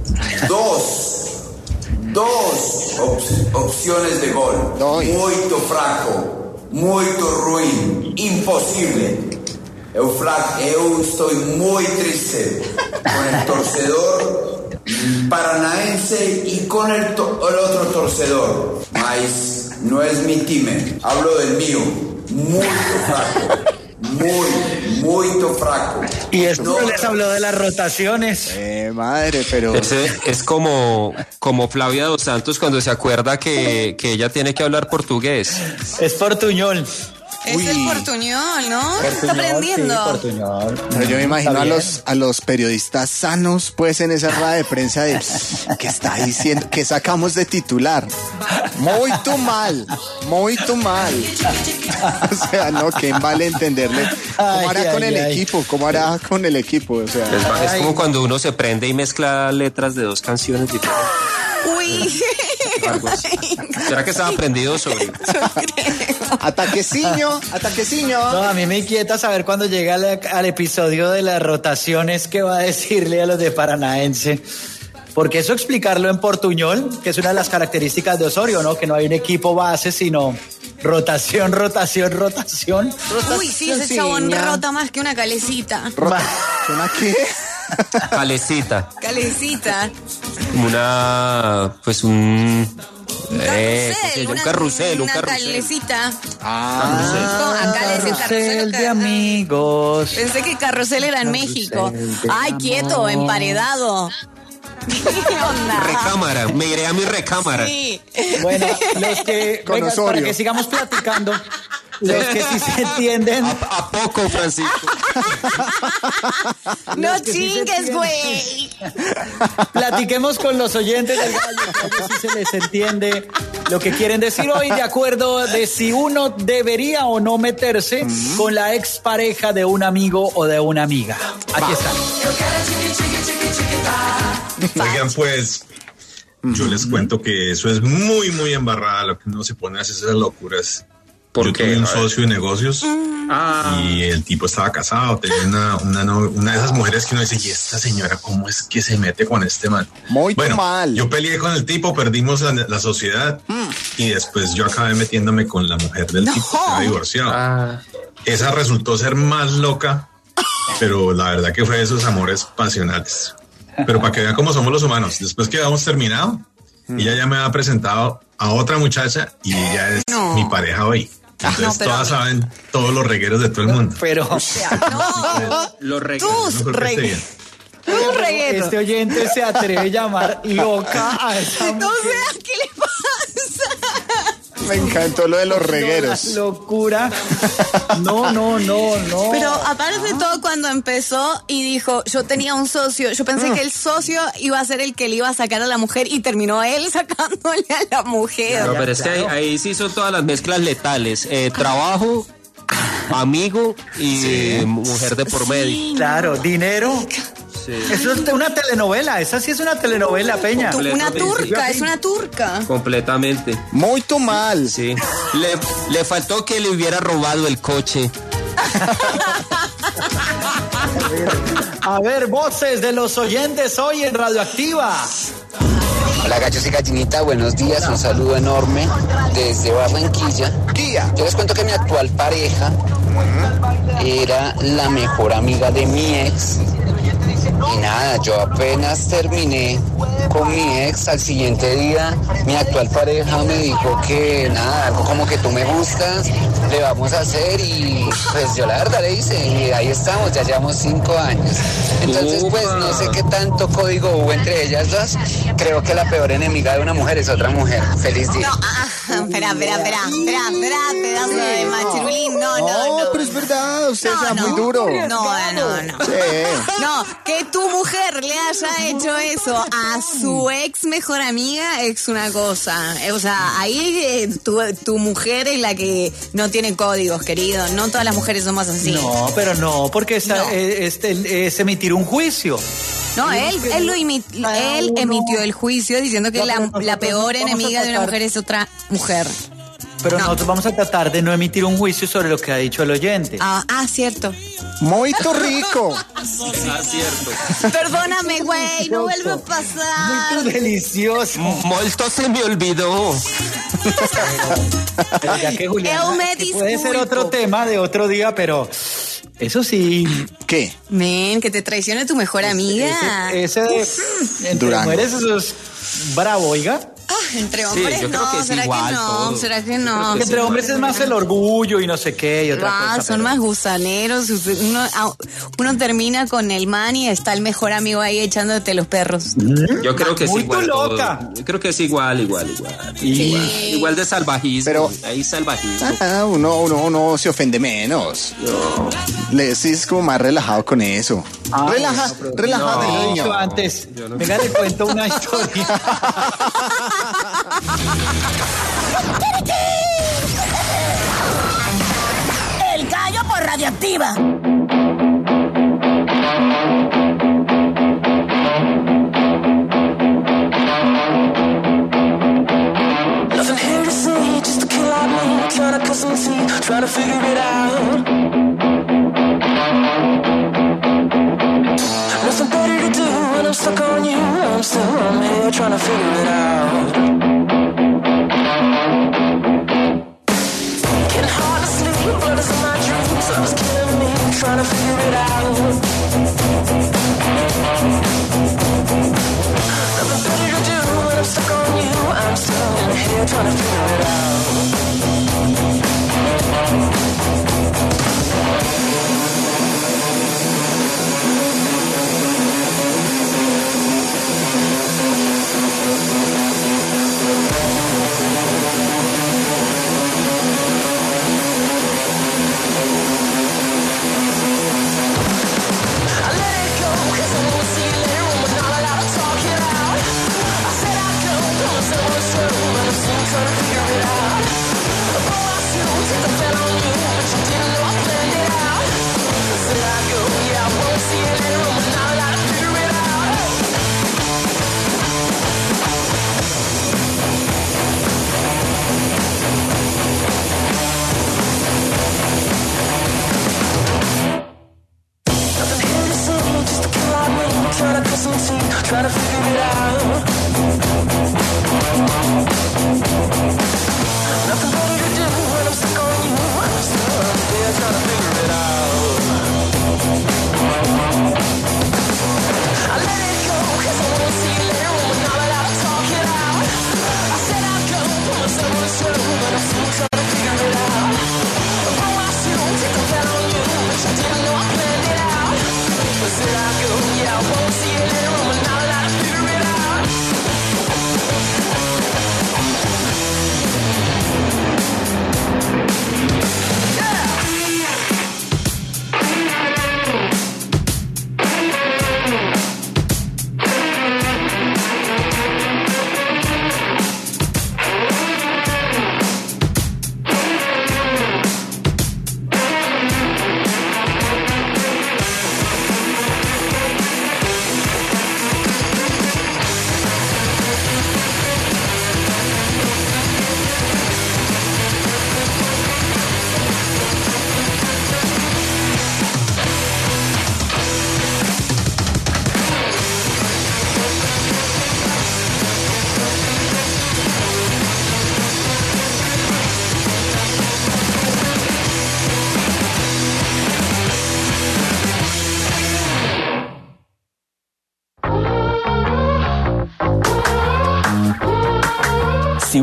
dos opciones de gol. Muito fraco, muito ruim, imposible. Eu estoy muy triste con el torcedor paranaense y con el otro torcedor. Mas no es mi time, hablo del mío. Muy fraco. Muy fraco. Y esto no les habló de las rotaciones. Madre, pero... Ese es como Flavia Dos Santos cuando se acuerda que ella tiene que hablar portugués. Es portuñol. Es el portuñol, ¿no? Está aprendiendo. Sí, portuñol. Pero yo me imagino a los periodistas sanos, pues, en esa rueda de prensa de... ¿Qué está diciendo? ¿Qué sacamos de titular? Muy mal. O sea, no, ¿quién vale entenderle? ¿Cómo hará con el equipo? ¿Cómo hará con el equipo? O sea... Es como cuando uno se prende y mezcla letras de dos canciones diferentes. Uy. ¿Será que estaba aprendido sobre? Ataqueciño. No, a mí me inquieta saber cuando llega al episodio de las rotaciones qué va a decirle a los de Paranaense. Porque eso explicarlo en portuñol, que es una de las características de Osorio, ¿no? Que no hay un equipo base, sino rotación. Uy, sí, ese chabón rota más que una calecita. ¿Una qué? Calecita. Un carrusel. Una calecita. Carrusel de amigos. Pensé que carrusel era en México. Ay, quieto, emparedado. ¿Qué onda? Recámara, me iré a mi recámara. Sí. Bueno, los que... Venga, para que sigamos platicando... Los que sí se entienden. ¿A poco, Francisco? No chingues, güey. Platiquemos con los oyentes del Gallo, que a ellos sí se les entiende lo que quieren decir hoy, de acuerdo de si uno debería o no meterse con la expareja de un amigo o de una amiga. Aquí está. Oigan, pues, yo les cuento que eso es muy embarrada, lo que uno se pone a hacer esas locuras. Yo tuve un socio de negocios y el tipo estaba casado, tenía una de esas mujeres que uno dice, ¿y esta señora cómo es que se mete con este man? Muy mal. Yo peleé con el tipo, perdimos la sociedad y después yo acabé metiéndome con la mujer del tipo que se había divorciado. Esa resultó ser más loca, pero la verdad que fue de esos amores pasionales. Pero para que vean cómo somos los humanos, después que habíamos terminado, ella ya me ha presentado a otra muchacha y ella es mi pareja hoy. Entonces todas saben todos los regueros de todo el mundo. Pero los regueros. Este oyente se atreve a llamar loca a esa mujer. No sé, ¿qué le pasa? Me encantó lo de los regueros. Una locura. No. Pero aparte de todo, cuando empezó y dijo, yo tenía un socio, yo pensé que el socio iba a ser el que le iba a sacar a la mujer y terminó él sacándole a la mujer. No, pero es que ahí sí son todas las mezclas letales. Trabajo, amigo y mujer de por medio. Claro, dinero. Sí. Eso es una telenovela, esa sí es una telenovela, Peña. Una turca, es una turca. Completamente. Muy mal. Sí. Le faltó que le hubiera robado el coche. A ver, voces de los oyentes hoy en Radioactiva. Hola gallos y gallinita, buenos días, un saludo enorme desde Barranquilla. Yo les cuento que mi actual pareja era la mejor amiga de mi ex. Y nada, yo apenas terminé con mi ex, al siguiente día mi actual pareja me dijo que nada, algo como que tú me gustas, le vamos a hacer, y pues yo la verdad le hice y ahí estamos, ya llevamos 5 años. Entonces pues no sé qué tanto código hubo entre ellas dos, creo que la peor enemiga de una mujer es otra mujer. Feliz día. Espera, pedazo de machirulín. No, pero es verdad, usted es muy duro. No. Sí. No, que tu mujer le haya hecho eso a su ex mejor amiga es una cosa. O sea, ahí tu mujer es la que no tiene códigos, querido. No todas las mujeres somos así. No, pero no, porque es emitir un juicio. No, él emitió el juicio diciendo que la peor enemiga de una mujer es otra mujer. Pero nosotros vamos a tratar de no emitir un juicio sobre lo que ha dicho el oyente. Cierto. Muy rico. Cierto. Perdóname, güey, no vuelve a pasar. Muy delicioso. Molto se me olvidó. Pero ya que Juliana, que puede ser otro tema de otro día, pero eso sí. ¿Qué? Men, que te traicione tu mejor amiga. Ese entre mujeres, eso es bravo, oiga. Entre hombres yo creo que es ¿será igual, que no? todo. ¿Será que no? Entre hombres es más el orgullo y no sé qué y otra cosa. Son más gusaneros. Uno termina con el man y está el mejor amigo ahí echándote los perros. Yo creo que es Muy igual. loca. Yo creo que es igual. Igual de salvajismo. Pero hay salvajismo. Uno se ofende menos. Sí, es como más relajado con eso. Relajado. Lo he dicho antes. Venga, le cuento una historia. El gallo por Radioactiva. Nothing here to see, just a kill out me. Trying to cut some teeth, trying to figure it out. Nothing better to do when I'm stuck on you. I'm here trying to figure it out. Getting hard to sleep, blood is in my dreams. I was killing me, trying to figure it out. Nothing better to do when I'm stuck on you. I'm still in here trying to figure it out.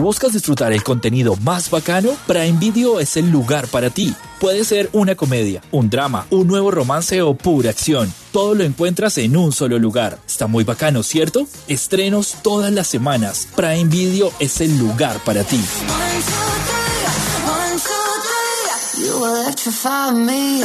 buscas disfrutar el contenido más bacano, Prime Video es el lugar para ti. Puede ser una comedia, un drama, un nuevo romance o pura acción. Todo lo encuentras en un solo lugar. Está muy bacano, ¿cierto? Estrenos todas las semanas. Prime Video es el lugar para ti. You electrify me.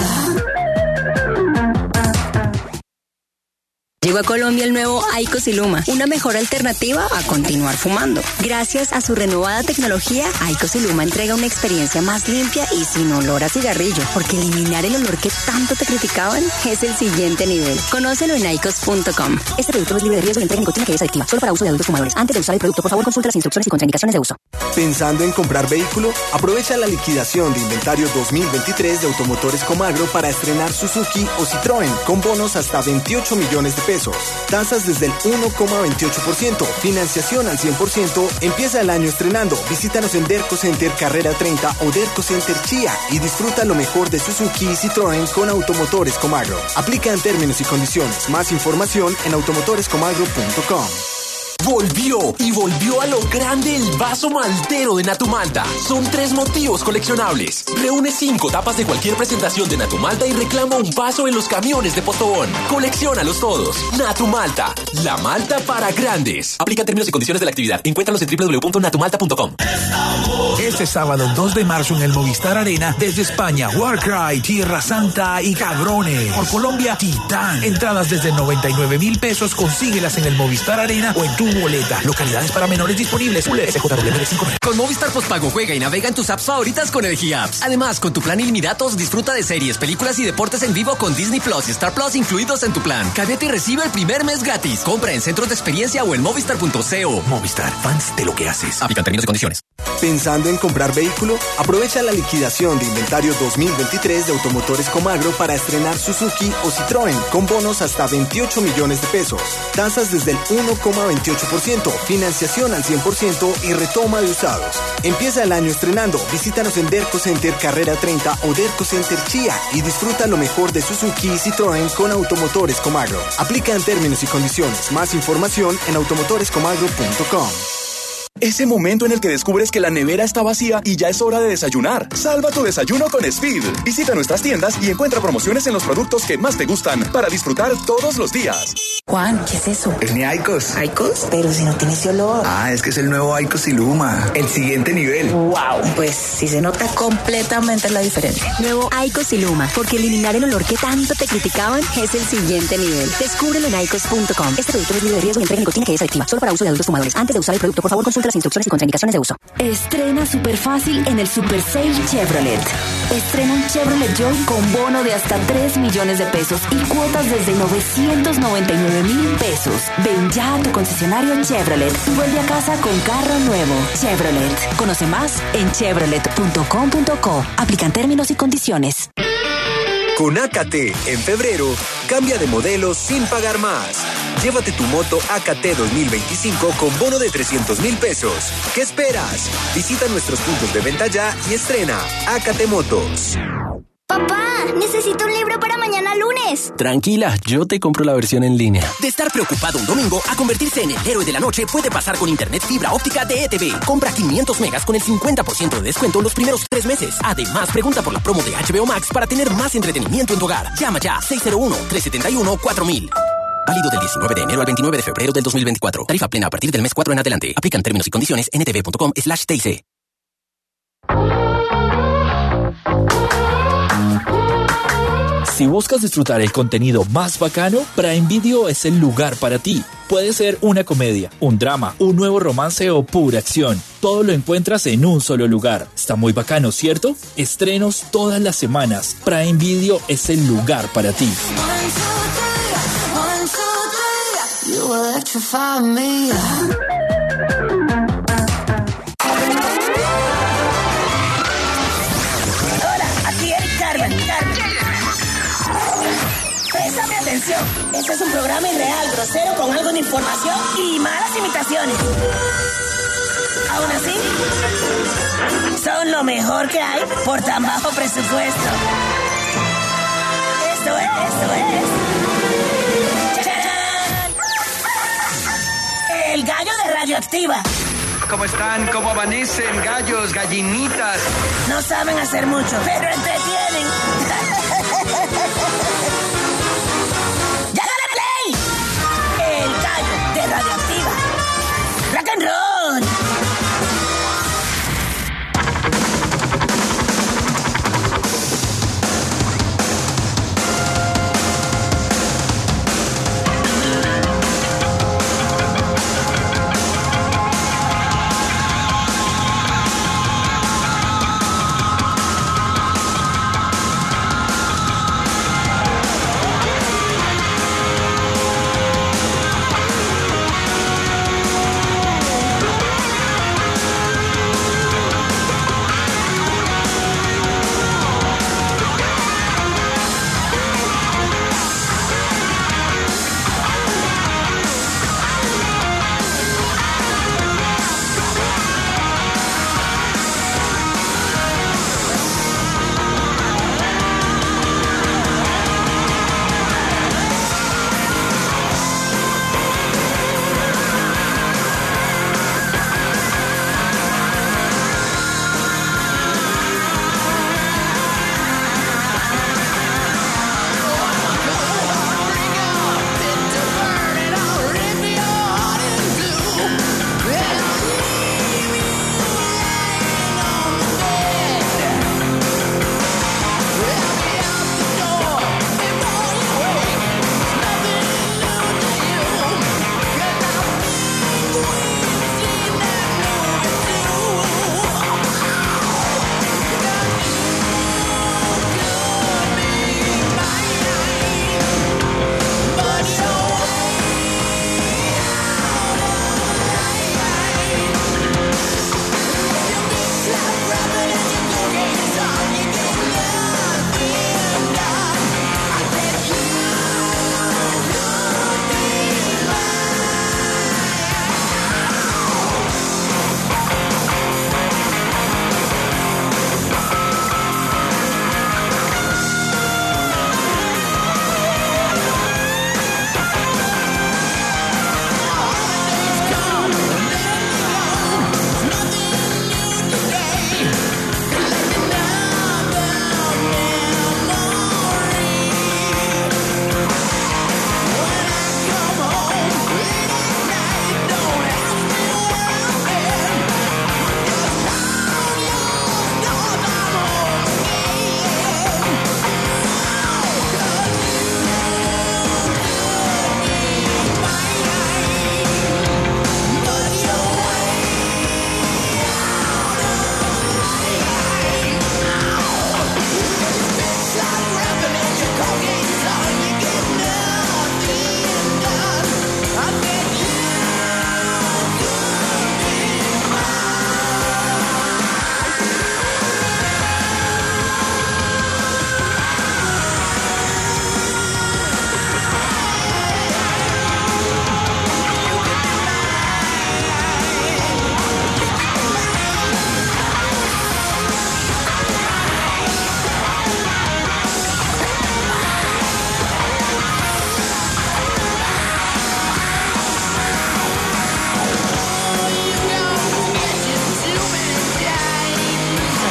Llegó a Colombia el nuevo IQOS Iluma, una mejor alternativa a continuar fumando. Gracias a su renovada tecnología, IQOS Iluma entrega una experiencia más limpia y sin olor a cigarrillo, porque eliminar el olor que tanto te criticaban es el siguiente nivel. Conócelo en IQOS.com. Este producto es libre de riesgo de entrega en nicotina que es adictiva, solo para uso de adultos fumadores. Antes de usar el producto, por favor, consulta las instrucciones y contraindicaciones de uso. ¿Pensando en comprar vehículo? Aprovecha la liquidación de inventario 2023 de Automotores Comagro para estrenar Suzuki o Citroën con bonos hasta 28 millones de pesos. Tasas desde el 1,28%, financiación al 100%, empieza el año estrenando. Visítanos en Derco Center Carrera 30 o Derco Center Chía y disfruta lo mejor de Suzuki y Citroën con Automotores Comagro. Aplica en términos y condiciones. Más información en automotorescomagro.com. Volvió a lo grande el vaso maltero de Natu Malta. Son 3 motivos coleccionables. Reúne 5 tapas de cualquier presentación de Natu Malta y reclama un vaso en los camiones de Postobón. Colecciónalos todos. Natu Malta, la malta para grandes. Aplica términos y condiciones de la actividad. Encuéntralos en www.natumalta.com. Este sábado 2 de marzo en el Movistar Arena, desde España, Warcry, Tierra Santa y Cabrones. Por Colombia, Titán. Entradas desde 99,000 pesos. Consíguelas en el Movistar Arena o en tu boleta. Localidades para menores disponibles. Con Movistar Postpago juega y navega en tus apps favoritas con el Apps. Además, con tu plan ilimitados disfruta de series, películas y deportes en vivo con Disney Plus y Star Plus incluidos en tu plan. Cámbiate y recibe el primer mes gratis. Compra en centros de experiencia o en movistar.co. Movistar, fans de lo que haces. Aplican términos y condiciones. ¿Pensando en comprar vehículo? Aprovecha la liquidación de inventario 2023 de Automotores Comagro para estrenar Suzuki o Citroën con bonos hasta 28 millones de pesos. Tasas desde el 1,28%, financiación al 100% y retoma de usados. Empieza el año estrenando. Visítanos en Derco Center Carrera 30 o Derco Center Chía y disfruta lo mejor de Suzuki y Citroën con Automotores Comagro. Aplica en términos y condiciones. Más información en automotorescomagro.com. Ese momento en el que descubres que la nevera está vacía y ya es hora de desayunar. Salva tu desayuno con Speed. Visita nuestras tiendas y encuentra promociones en los productos que más te gustan para disfrutar todos los días. Juan, ¿qué es eso? Es mi IQOS. ¿IQOS? Pero si no tiene ese olor. Ah, es que es el nuevo IQOS Iluma. El siguiente nivel. Wow, pues sí se nota completamente la diferencia. Nuevo IQOS Iluma, porque eliminar el olor que tanto te criticaban es el siguiente nivel. Descúbrelo en IQOS.com. Este producto es libre de riesgo y entrega en nicotina que es adictiva, solo para uso de adultos fumadores. Antes de usar el producto, por favor, consulta las instrucciones y contraindicaciones de uso. Estrena súper fácil en el Super Sale Chevrolet. Estrena un Chevrolet Joy con bono de hasta 3 millones de pesos y cuotas desde 999,000 pesos. Ven ya a tu concesionario Chevrolet y vuelve a casa con carro nuevo. Chevrolet. Conoce más en chevrolet.com.co. Aplican términos y condiciones. Con AKT, en febrero, cambia de modelo sin pagar más. Llévate tu moto AKT 2025 con bono de 300,000 pesos. ¿Qué esperas? Visita nuestros puntos de venta ya y estrena AKT Motos. Papá, necesito un libro para mañana lunes. Tranquila, yo te compro la versión en línea. De estar preocupado un domingo a convertirse en el héroe de la noche puede pasar con internet fibra óptica de ETV. Compra 500 megas con el 50% de descuento los primeros 3 meses. Además, pregunta por la promo de HBO Max para tener más entretenimiento en tu hogar. Llama ya 601-371-4000. Válido del 19 de enero al 29 de febrero del 2024. Tarifa plena a partir del mes 4 en adelante. Aplican términos y condiciones en etv.com/TIC. Si buscas disfrutar el contenido más bacano, Prime Video es el lugar para ti. Puede ser una comedia, un drama, un nuevo romance o pura acción. Todo lo encuentras en un solo lugar. Está muy bacano, ¿cierto? Estrenos todas las semanas. Prime Video es el lugar para ti. You electrify me. Hola, aquí Eric Carmen. Préstame atención. Este es un programa irreal, grosero, con algo de información y malas imitaciones. Aún así, son lo mejor que hay por tan bajo presupuesto. Esto es. ¡Chachán! El gallo de Radioactiva. ¿Cómo están? ¿Cómo amanecen? Gallos, gallinitas. No saben hacer mucho, pero entretienen.